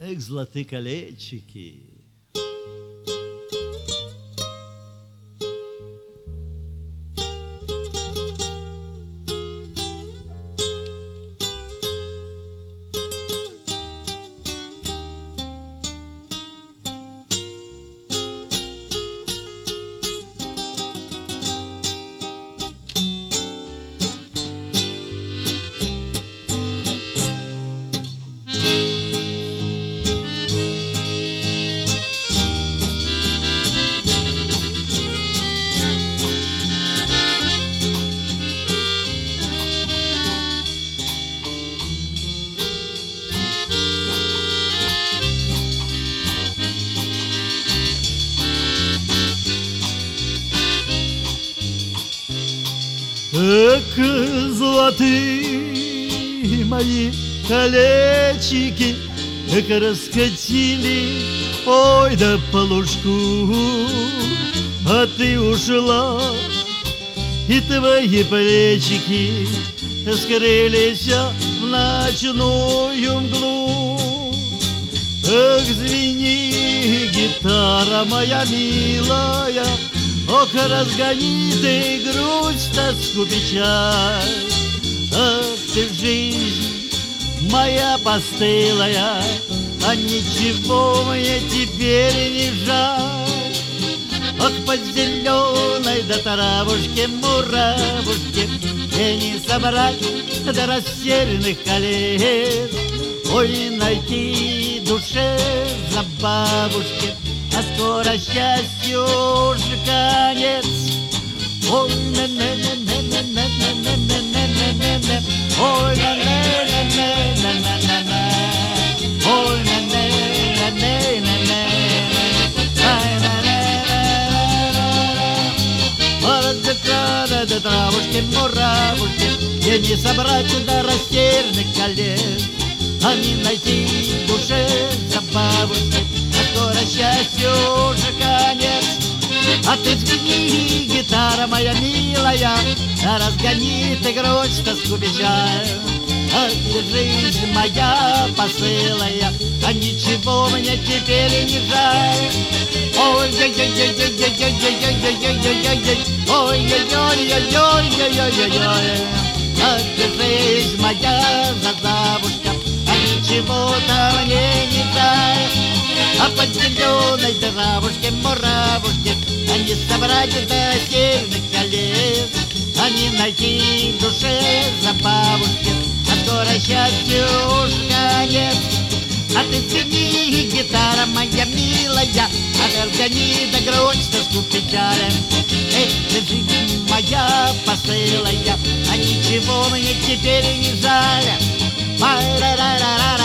Эх, золотые колечики. Эх, золотые мои колечики, эх, раскатили, ой, да по лужку. А ты ушла, и твои плечики скрылись в ночную мглу. Эх, звени, гитара моя милая, ох, разгони ты грусть, тоску, печаль. Ах ты, жизнь моя постылая, а ничего мне теперь не жаль. Ох, под зеленой до травушки, муравушки, и не собрать до растерянных колец. Ой, найти душе забавушки, а скоро счастью уже конец. Ой, на-на-на-на-на-на-на-на-на-на-на-на. Ой, на-на-на-на-на-на-на-на. Ой, на-на-на-на-на-на. Ай, на-на-на-на-на. До травушки, муравушки, где не собрать до растерянных колец, а не найти в душе забавушки, скоро счастью уже конец. А ты взгляни, гитара моя милая, разгони ты грусть, тоску, печаль. А ты, жизнь моя посылая, а ничего мне теперь не жаль. Ой-ой-ой-ой-ой-ой-ой-ой-ой-ой-ой-ой-ой. Ой-ой-ой-ой-ой-ой-ой-ой-ой. А ты, жизнь моя забавушка, а ничего-то мне не жаль. А под зеленой травушке, муравушке, а не собрать до северных колец, а не найти в душе забавушки, а скоро счастью уж конец. А ты цени, гитара моя милая, а разгони да грусть, тоску, печаль. Эй, ты, жизнь моя посылая, а ничего мне теперь не жаль. Ай-ра-ра-ра-ра.